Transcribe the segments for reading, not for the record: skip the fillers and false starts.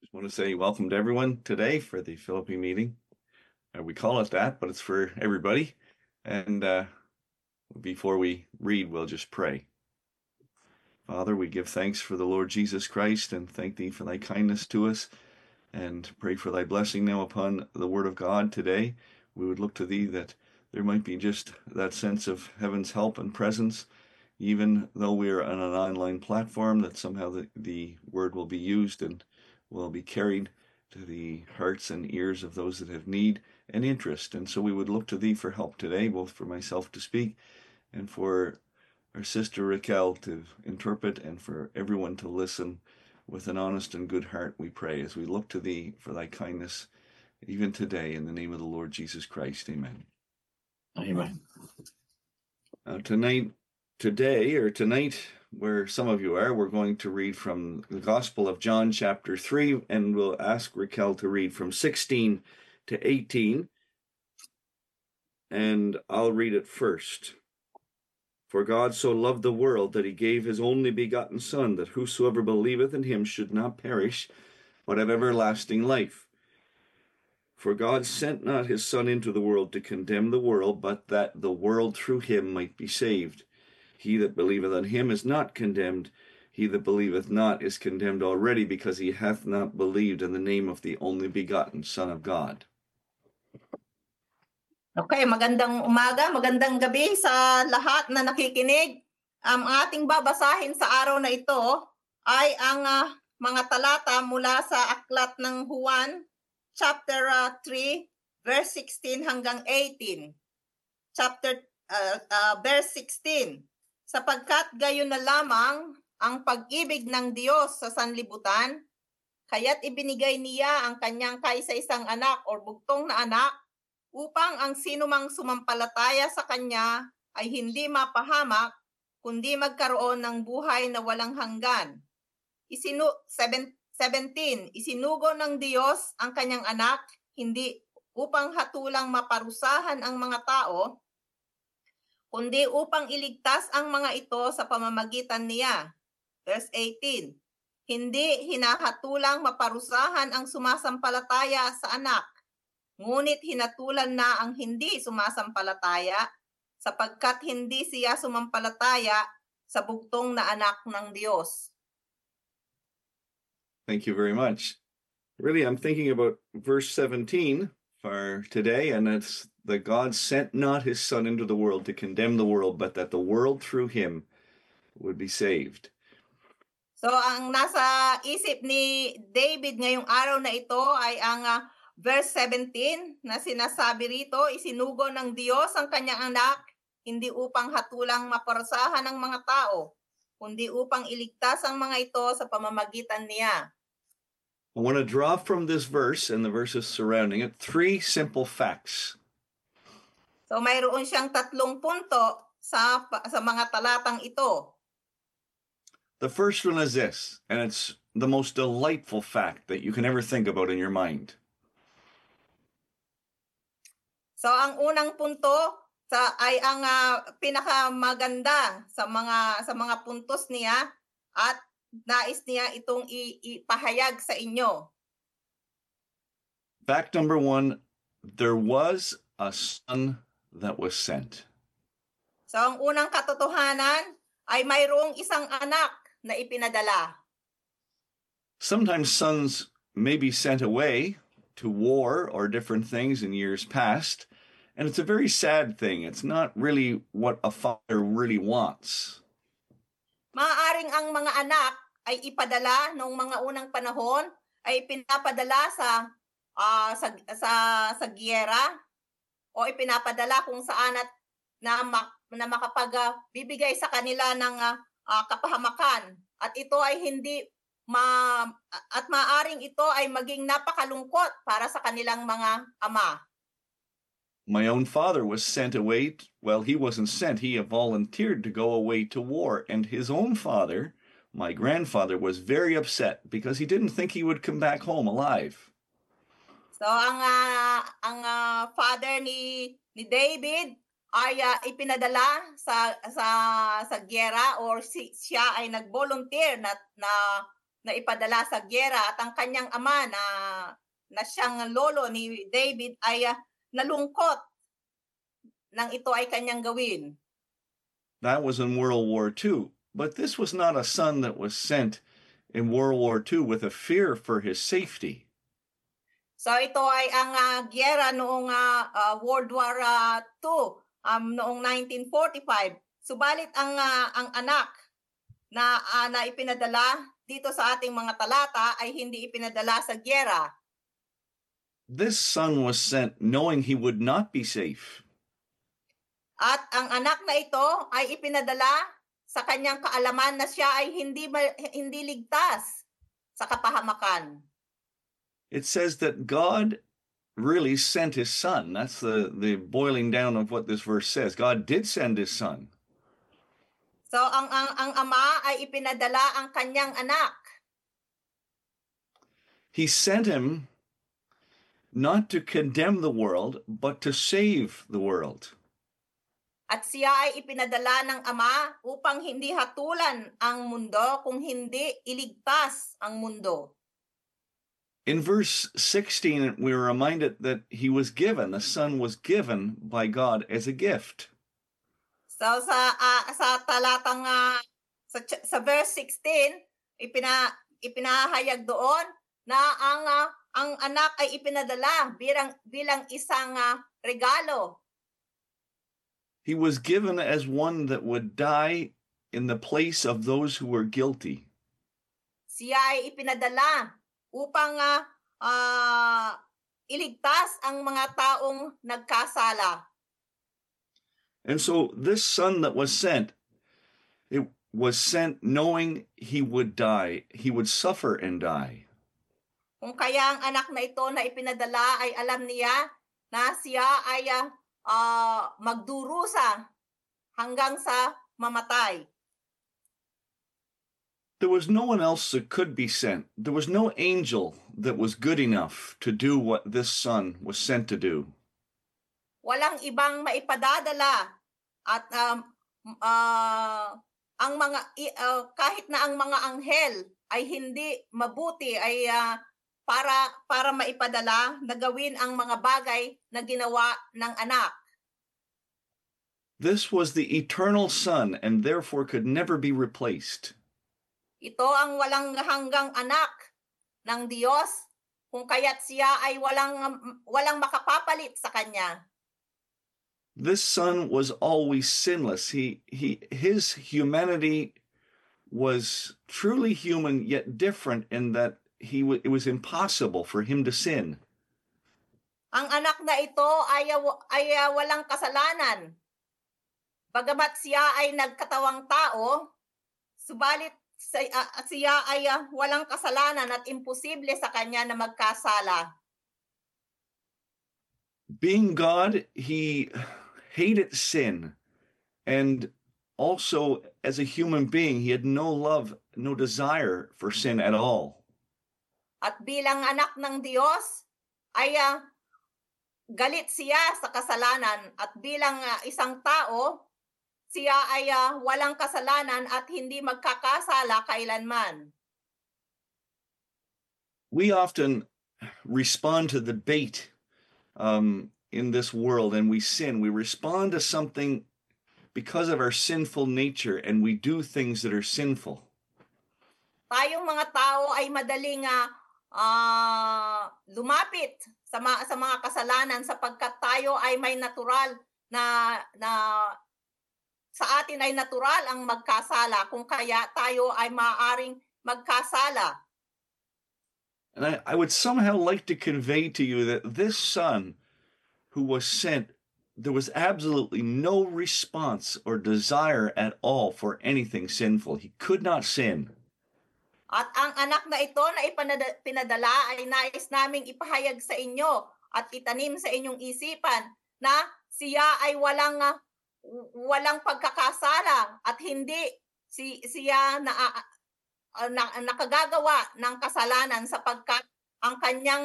I want to say welcome to everyone today for the Philippine meeting. We call it that, but it's for everybody. And before we read, we'll just pray. Father, we give thanks for the Lord Jesus Christ and thank thee for thy kindness to us and pray for thy blessing now upon the word of God today. We would look to thee that there might be just that sense of heaven's help and presence, even though we are on an online platform, that somehow the word will be used and will be carried to the hearts and ears of those that have need and interest. And so we would look to thee for help today, both for myself to speak and for our sister Raquel to interpret and for everyone to listen with an honest and good heart, we pray, as we look to thee for thy kindness, even today, in the name of the Lord Jesus Christ. Amen. Amen. Tonight, where some of you are, we're going to read from the Gospel of John, chapter 3, and we'll ask Raquel to read from 16 to 18, and I'll read it first. For God so loved the world that he gave his only begotten Son, that whosoever believeth in him should not perish, but have everlasting life. For God sent not his Son into the world to condemn the world, but that the world through him might be saved. He that believeth on him is not condemned. He that believeth not is condemned already, because he hath not believed in the name of the only begotten Son of God. Okay, magandang umaga, magandang gabi sa lahat na nakikinig. Ang ating babasahin sa araw na ito ay ang mga talata mula sa aklat ng Juan, chapter 3, verse 16 hanggang 18. Verse 16. Sapagkat gayon na lamang ang pag-ibig ng Diyos sa sanlibutan, kaya't ibinigay niya ang kanyang kaisa-isang anak o bugtong na anak, upang ang sinumang sumampalataya sa kanya ay hindi mapahamak, kundi magkaroon ng buhay na walang hanggan. 17. Isinugo ng Diyos ang kanyang anak, hindi upang hatulang maparusahan ang mga tao, kundi upang iligtas ang mga ito sa pamamagitan niya. Verse 18. Hindi hinahatulang maparusahan ang sumasampalataya sa anak, ngunit hinatulan na ang hindi sumasampalataya, sapagkat hindi siya sumampalataya sa bugtong na anak ng Diyos. Thank you very much. Really, I'm thinking about verse 17 for today, and it's that God sent not his Son into the world to condemn the world, but that the world through him would be saved. So, ang nasa isip ni David ngayong araw na ito ay ang verse 17 na sinasabi rito, isinugo ng Diyos ang kanyang anak, hindi upang hatulang maparusahan ang mga tao, kundi upang iligtas ang mga ito sa pamamagitan niya. I want to draw from this verse and the verses surrounding it 3 simple facts. So mayroon siyang 3 punto sa mga talatang ito. The first one is this, and it's the most delightful fact that you can ever think about in your mind. So ang unang punto ay ang pinakamaganda sa mga puntos niya at nais niya itong ipahayag sa inyo. Fact number 1, there was a son that was sent. So ang unang katotohanan ay mayroong isang anak na ipinadala. Sometimes sons may be sent away to war or different things in years past, and it's a very sad thing. It's not really what a father really wants. Maaaring ang mga anak ay ipadala noong mga unang panahon ay pinapadala sa giyera o ipinapadala kung saan at na makapagbibigay sa kanila ng kapahamakan, at ito ay hindi at maaaring ito ay maging napakalungkot para sa kanilang mga ama. My own father was sent away. Well, he wasn't sent. He volunteered to go away to war. And his own father, my grandfather, was very upset because he didn't think he would come back home alive. So, ang father ni David ay ipinadala sa giyera, or siya ay nag-volunteer na na ipadala sa giyera at ang kanyang ama na siyang lolo ni David ay nalungkot nang ito ay kanyang gawin. That was in World War II. But this was not a son that was sent in World War II with a fear for his safety. So ito ay ang giyera noong World War II noong 1945. Subalit ang anak na ipinadala dito sa ating mga talata ay hindi ipinadala sa giyera. This son was sent knowing he would not be safe. At ang anak na ito ay ipinadala sa kanyang kaalaman na siya ay hindi ligtas sa kapahamakan. It says that God really sent his son. That's the boiling down of what this verse says. God did send his son. So ang ama ay ipinadala ang kanyang anak. He sent him not to condemn the world, but to save the world. At siya ay ipinadala ng ama upang hindi hatulan ang mundo kung hindi iligtas ang mundo. In verse 16, we were reminded that he was given, the son was given by God as a gift. So sa talatang sa verse 16, ipinahayag doon na ang anak ay ipinadala bilang isang regalo. He was given as one that would die in the place of those who were guilty. Siya ay ipinadala upang iligtas ang mga taong nagkasala. And so this son that was sent, it was sent knowing he would die, he would suffer and die. Kung kaya ang anak na ito na ipinadala ay alam niya na siya ay magdurusa hanggang sa mamatay. There was no one else that could be sent. There was no angel that was good enough to do what this son was sent to do. Walang ibang maipadadala at ang mga kahit na ang mga anghel ay hindi mabuti ay para maipadala na gawin ang mga bagay na ginawa ng anak. This was the eternal Son and therefore could never be replaced. Ito ang walang hanggang anak ng Diyos, kung kaya't siya ay walang makapapalit sa kanya. This son was always sinless. His humanity was truly human, yet different in that it was impossible for him to sin. Ang anak na ito ay walang kasalanan. Bagamat siya ay nagkatawang tao, subalit siya ay walang kasalanan at imposible sa kanya na magkasala. Being God, he hated sin, and also as a human being, he had no love, no desire for sin at all. At bilang anak ng Diyos, ay galit siya sa kasalanan, at bilang isang tao, siya ay walang kasalanan at hindi magkakasala kailanman. We often respond to the bait in this world, and we sin. We respond to something because of our sinful nature, and we do things that are sinful. Tayong mga tao ay madaling lumapit sa mga kasalanan sapagkat tayo ay may natural na sa atin ay natural ang magkasala, kung kaya tayo ay maaaring magkasala. And I would somehow like to convey to you that this son who was sent, there was absolutely no response or desire at all for anything sinful. He could not sin. At ang anak na ito na pinadala ay nais naming ipahayag sa inyo at itanim sa inyong isipan na siya ay walang pagkakasala at hindi siya nakagagawa ng kasalanan sapagkat ang kanyang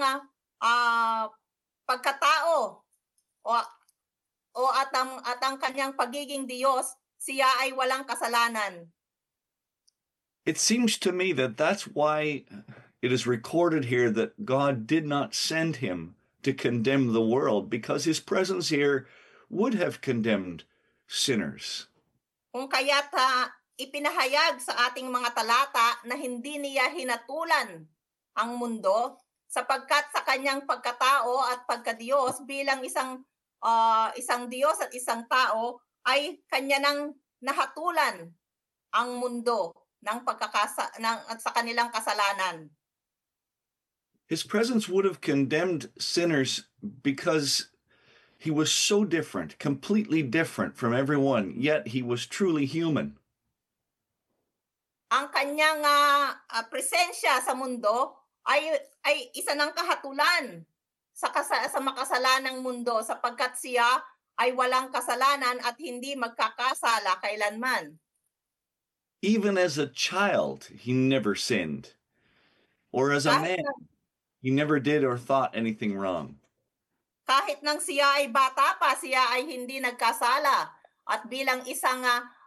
pagkatao at ang kanyang pagiging Diyos, siya ay walang kasalanan. It seems to me that that's why it is recorded here that God did not send him to condemn the world, because his presence here would have condemned sinners. Kung kaya't ipinahayag sa ating mga talata na hindi niya hinatulan ang mundo sapagkat sa kanyang pagkatao at pagkadiyos bilang isang Diyos at isang tao ay kanya nang nahatulan ang mundo sa kanilang kasalanan. His presence would have condemned sinners because he was so different, completely different from everyone, yet he was truly human. Ang kanyang presensya sa mundo ay isa ng kahatulan sa makasalanang mundo sapagkat siya ay walang kasalanan at hindi magkakasala kailanman. Even as a child, he never sinned. Or as a Kahit man, he never did or thought anything wrong. Kahit nang siya ay bata pa, siya ay hindi nagkasala. At bilang isang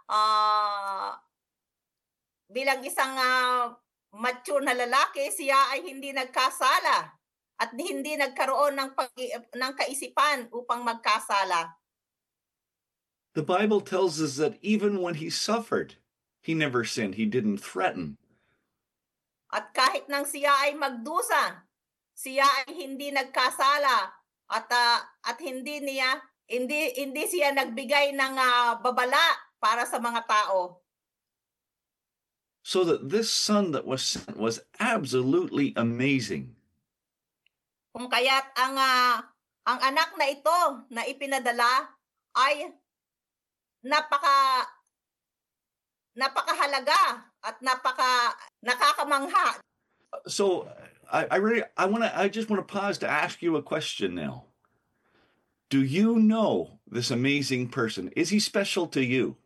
mature na lalaki, siya ay hindi nagkasala at hindi nagkaroon ng kaisipan upang magkasala. The Bible tells us that even when he suffered, he never sinned. He didn't threaten. At kahit nang siya ay magdusa, siya ay hindi nagkasala at hindi siya nagbigay ng babala para sa mga tao. So that this son that was sent was absolutely amazing. Kung kaya't ang anak na ito na ipinadala ay napakahalaga at nakakamangha. So I just want to pause to ask you a question now. Do you know this amazing person? Is he special to you?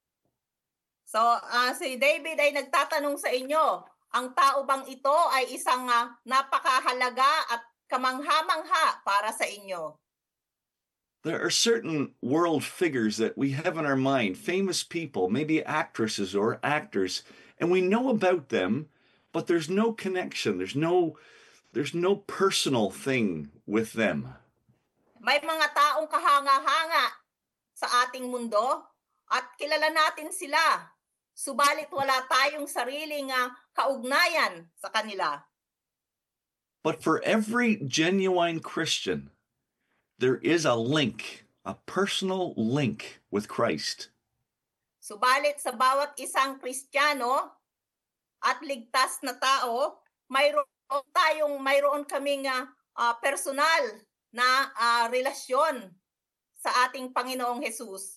So si David ay nagtatanong sa inyo, ang tao bang ito ay isang napakahalaga at kamangha-mangha para sa inyo? There are certain world figures that we have in our mind, famous people, maybe actresses or actors, and we know about them, but there's no connection. There's no personal thing with them. May mga taong kahanga-hanga sa ating mundo at kilala natin sila. Subalit wala tayong sariling kaugnayan sa kanila. But for every genuine Christian, there is a link, a personal link with Christ. Subalit sa bawat isang Kristiyano at ligtas na tao, mayroon kaming personal na relasyon sa ating Panginoong Jesus.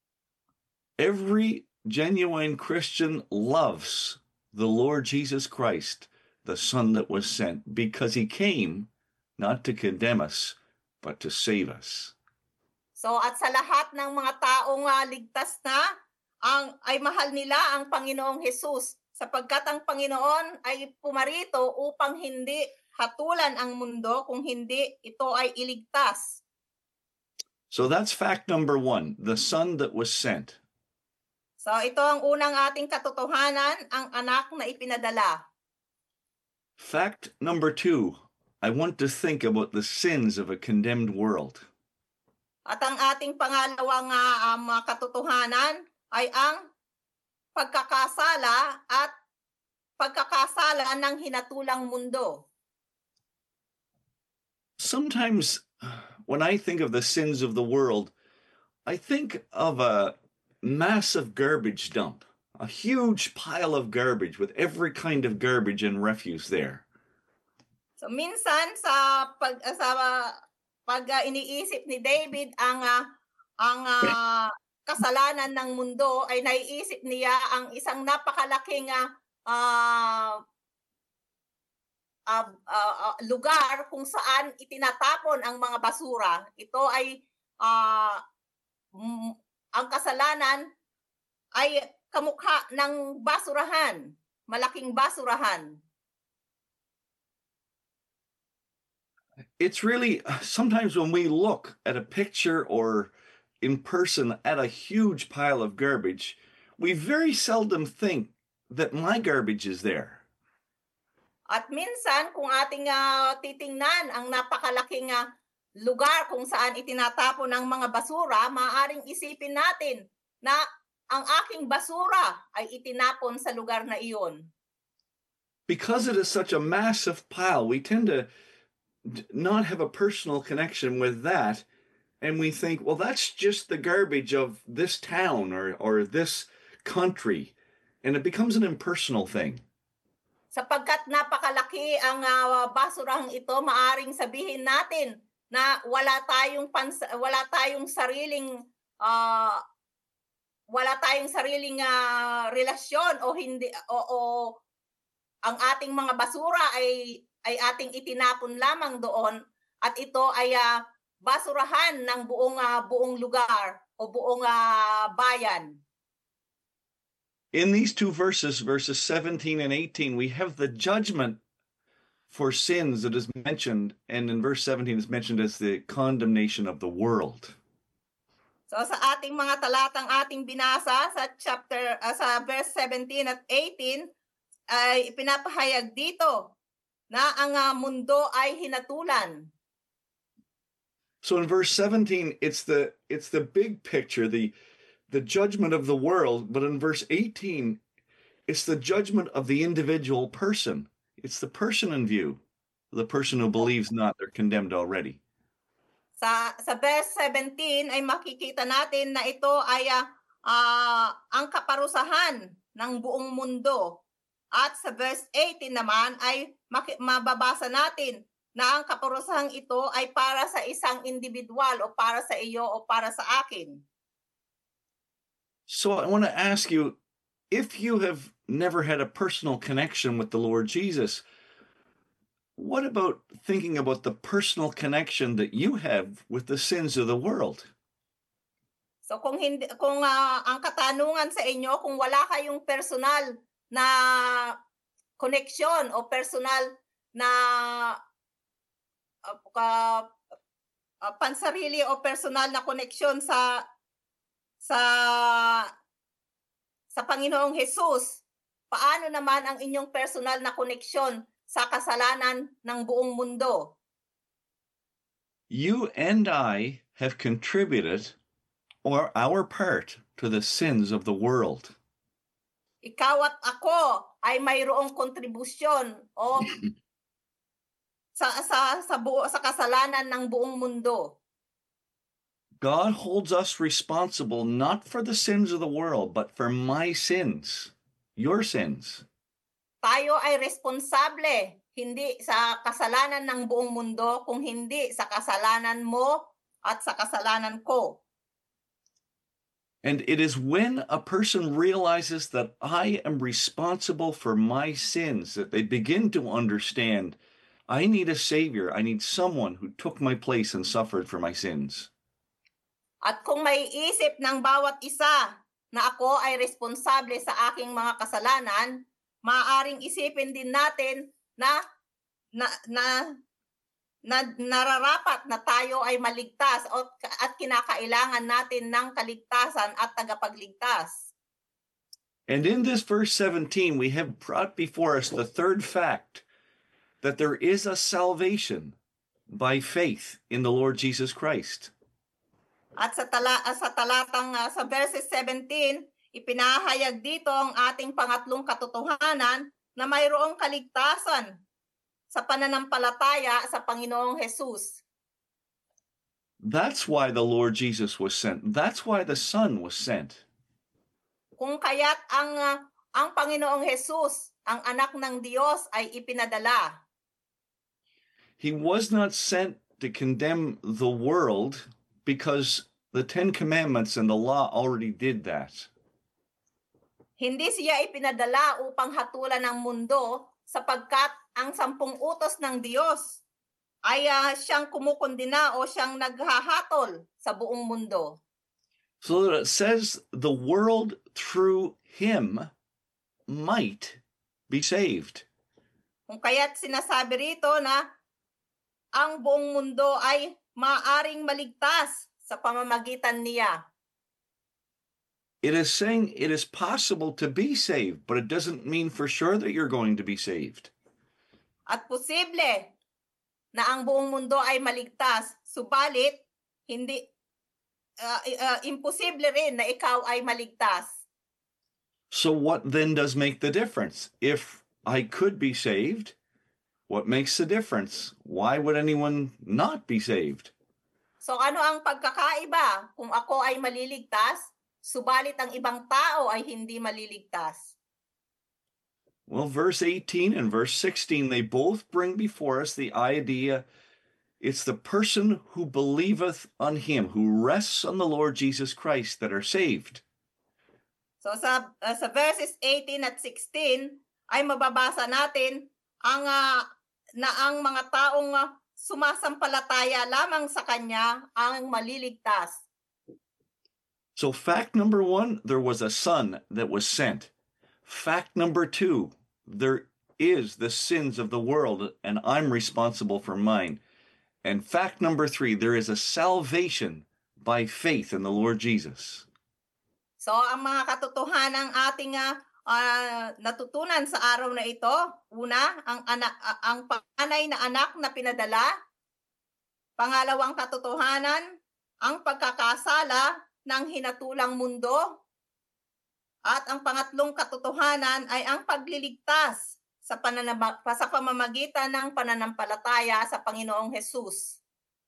Every genuine Christian loves the Lord Jesus Christ, the Son that was sent, because he came not to condemn us, but to save us. So at sa lahat ng mga taong ligtas na, ay mahal nila ang Panginoong Jesus sapagkat ang Panginoon ay pumarito upang hindi hatulan ang mundo kung hindi ito ay iligtas. So that's fact number 1, the Son that was sent. So ito ang unang ating katotohanan, ang anak na ipinadala. Fact number 2, I want to think about the sins of a condemned world. At ang ating pangalawang katotohanan ay ang pagkakasala ng hinatulang mundo. Sometimes when I think of the sins of the world, I think of a massive garbage dump, a huge pile of garbage with every kind of garbage and refuse there. So minsan sa pag iniisip ni David ang kasalanan ng mundo ay naiisip niya ang isang napakalaking lugar kung saan itinatapon ang mga basura. Ito ay ang kasalanan ay kamukha ng basurahan, malaking basurahan. It's really, sometimes when we look at a picture or in person at a huge pile of garbage, we very seldom think that my garbage is there. At minsan, kung ating titingnan ang napakalaking lugar kung saan itinatapon ang mga basura, maaaring isipin natin na ang aking basura ay itinapon sa lugar na iyon. Because it is such a massive pile, we tend to not have a personal connection with that. And we think, well, that's just the garbage of this town or this country. And it becomes an impersonal thing. Sapagkat napakalaki ang basurang ito, maaring sabihin natin na wala tayong sariling relasyon o hindi o ang ating mga basura ay ating itinapon lamang doon at ito ay basurahan ng buong lugar o buong bayan. In these two verses, verses 17 and 18, we have the judgment for sins that is mentioned, and in verse 17 is mentioned as the condemnation of the world. So sa ating mga talatang ating binasa sa verse 17 at 18 ay ipinapahayag dito na ang mundo ay hinatulan. So in verse 17, it's the big picture, the judgment of the world, but in verse 18, it's the judgment of the individual person. It's the person in view. The person who believes not, they're condemned already. Sa verse 17 ay makikita natin na ito ay ang kaparusahan ng buong mundo. At sa verse 18 naman ay mababasa natin na ang kaparusahang ito ay para sa isang individual o para sa iyo o para sa akin. So I want to ask you, if you have never had a personal connection with the Lord Jesus, what about thinking about the personal connection that you have with the sins of the world? So kung ang katanungan sa inyo, kung wala kayong personal na koneksyon o personal na pansarili o personal na koneksyon sa Panginoong Jesus, paano naman ang inyong personal na koneksyon sa kasalanan ng buong mundo? You and I have contributed our part to the sins of the world. Ikaw at ako ay mayroong kontribusyon o sa kasalanan ng buong mundo. God holds us responsible not for the sins of the world, but for my sins, your sins. Tayo ay responsable hindi sa kasalanan ng buong mundo, kung hindi sa kasalanan mo at sa kasalanan ko. And it is when a person realizes that I am responsible for my sins that they begin to understand, I need a savior. I need someone who took my place and suffered for my sins. At kung may isip ng bawat isa na ako ay responsable sa aking mga kasalanan, maaaring isipin din natin na nararapat na tayo ay maligtas at kinakailangan natin ng kaligtasan at tagapagligtas. And in this verse 17, we have brought before us the third fact, that there is a salvation by faith in the Lord Jesus Christ. At sa verses 17, ipinahayag dito ang ating pangatlong katotohanan na mayroong kaligtasan sa pananampalataya sa Panginoong Jesus. That's why the Lord Jesus was sent. That's why the Son was sent. Kung kaya't ang Panginoong Jesus, ang anak ng Diyos, ay ipinadala. He was not sent to condemn the world, because the Ten Commandments and the law already did that. Hindi siya ipinadala upang hatulan ng mundo, sapagkat ang 10 utos ng Diyos ay siyang kumukondina o siyang naghahatol sa buong mundo. So that it says the world through him might be saved. Kung kaya't sinasabi rito na ang buong mundo ay maaring maligtas sa pamamagitan niya. it is saying it is possible to be saved, but it doesn't mean for sure that you're going to be saved. At posible na ang buong mundo ay maligtas, subalit hindi imposible rin na ikaw ay maligtas. So what then does make the difference? If I could be saved, what makes the difference? Why would anyone not be saved? So ano ang pagkakaiba kung ako ay maliligtas, subalit ang ibang tao ay hindi maliligtas? Well, verse 18 and verse 16, they both bring before us the idea it's the person who believeth on him, who rests on the Lord Jesus Christ, that are saved. So sa verses 18 at 16 ay mababasa natin na ang mga taong sumasampalataya lamang sa kanya ang maliligtas. So fact number 1, there was a son that was sent. Fact number 2, there is the sins of the world and I'm responsible for mine. And fact number 3, there is a salvation by faith in the Lord Jesus. So ang mga katotohanang ating natutunan sa araw na ito, una, ang panganay na anak na pinadala. Pangalawang katotohanan, ang pagkakasala ng hinatulang mundo. At ang pangatlong katotohanan ay ang pagliligtas sa pamamagitan ng pananampalataya sa Panginoong Jesus.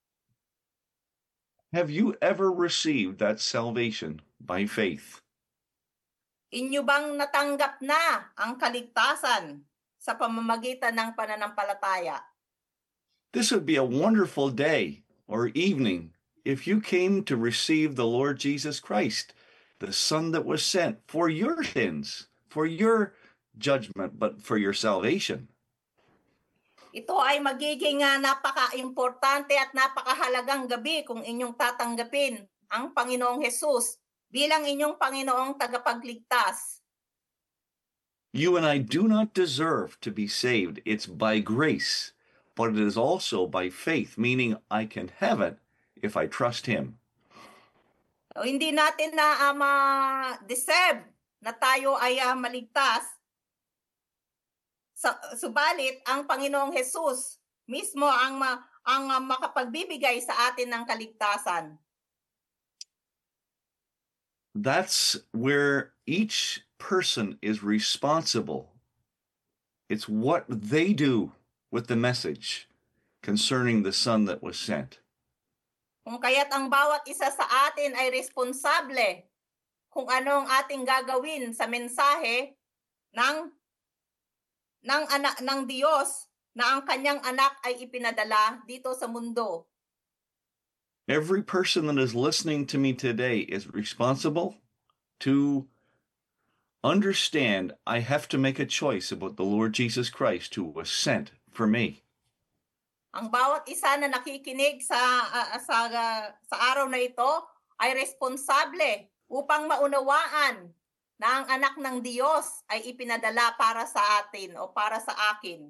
Have you ever received that salvation by faith? Inyo bang natanggap na ang kaligtasan sa pamamagitan ng pananampalataya? This would be a wonderful day or evening if you came to receive the Lord Jesus Christ, the Son that was sent for your sins, for your judgment, but for your salvation. Ito ay magiging napaka-importante at napakahalagang gabi kung inyong tatanggapin ang Panginoong Jesus bilang inyong Panginoong tagapagligtas. You and I do not deserve to be saved. It's by grace, but it is also by faith, meaning I can have it if I trust Him. So, hindi natin na ma-deserve na tayo ay maligtas. Subalit, ang Panginoong Jesus mismo ang makapagbibigay sa atin ng kaligtasan. That's where each person is responsible. It's what they do with the message concerning the Son that was sent. Kung kaya't ang bawat isa sa atin ay responsable kung ano ang ating gagawin sa mensahe ng anak ng Diyos na ang kanyang anak ay ipinadala dito sa mundo. Every person that is listening to me today is responsible to understand I have to make a choice about the Lord Jesus Christ who was sent for me. Ang bawat isa na nakikinig sa araw na ito ay responsable upang maunawaan na ang anak ng Diyos ay ipinadala para sa atin o para sa akin.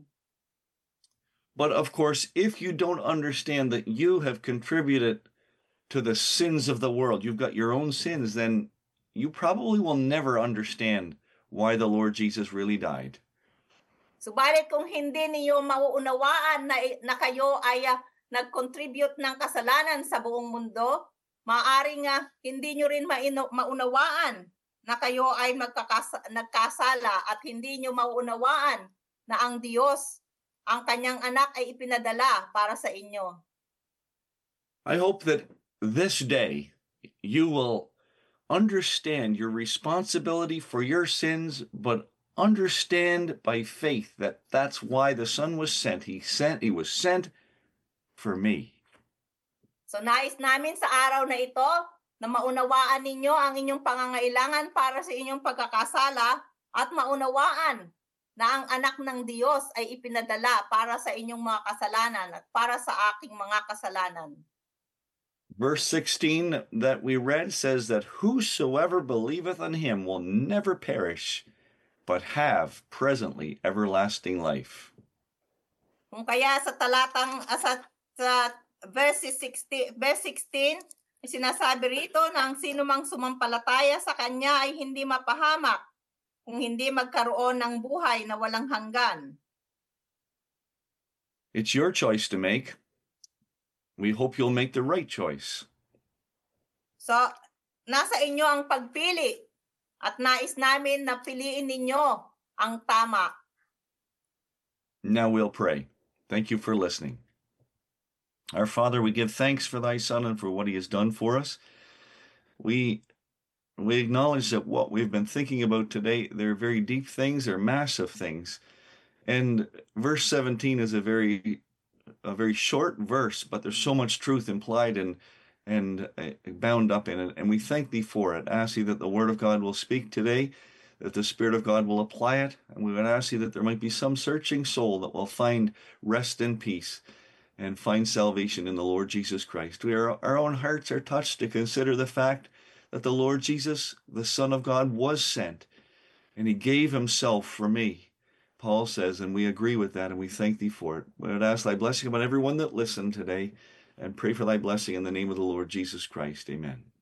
But of course, if you don't understand that you have contributed to the sins of the world, you've got your own sins, then you probably will never understand why the Lord Jesus really died. Subalit kung hindi niyo mauunawaan na kayo ay nag-contribute ng kasalanan sa buong mundo, maaaring hindi nyo rin maunawaan na kayo ay nagkasala at hindi nyo mauunawaan na ang Diyos, ang kanyang anak ay ipinadala para sa inyo. I hope that this day you will understand your responsibility for your sins, but understand by faith that that's why the Son was sent. He was sent for me. So nais namin sa araw na ito na maunawaan ninyo ang inyong pangangailangan para sa inyong pagkakasala at maunawaan na ang anak ng Diyos ay ipinadala para sa inyong mga kasalanan at para sa aking mga kasalanan. Verse 16 that we read says that whosoever believeth on him will never perish, but have presently everlasting life. Kung kaya sa talatang sa verse 16 Sinasabi rito na ang sinumang sumampalataya sa kanya ay hindi mapahamak kung hindi magkaroon ng buhay na walang hanggan. It's your choice to make. We hope you'll make the right choice. So, nasa inyo ang pagpili at nais namin na piliin ninyo ang tama. Now we'll pray. Thank you for listening. Our Father, we give thanks for thy Son and for what he has done for us. We acknowledge that what we've been thinking about today, they're very deep things, they're massive things. And verse 17 is a very short verse, but there's so much truth implied and bound up in it. And we thank thee for it. Ask thee that the word of God will speak today, that the Spirit of God will apply it. And we would ask thee that there might be some searching soul that will find rest and peace and find salvation in the Lord Jesus Christ. Our own hearts are touched to consider the fact that the Lord Jesus, the Son of God, was sent, and he gave himself for me, Paul says, and we agree with that, and we thank thee for it. We would ask thy blessing upon everyone that listened today, and pray for thy blessing in the name of the Lord Jesus Christ. Amen.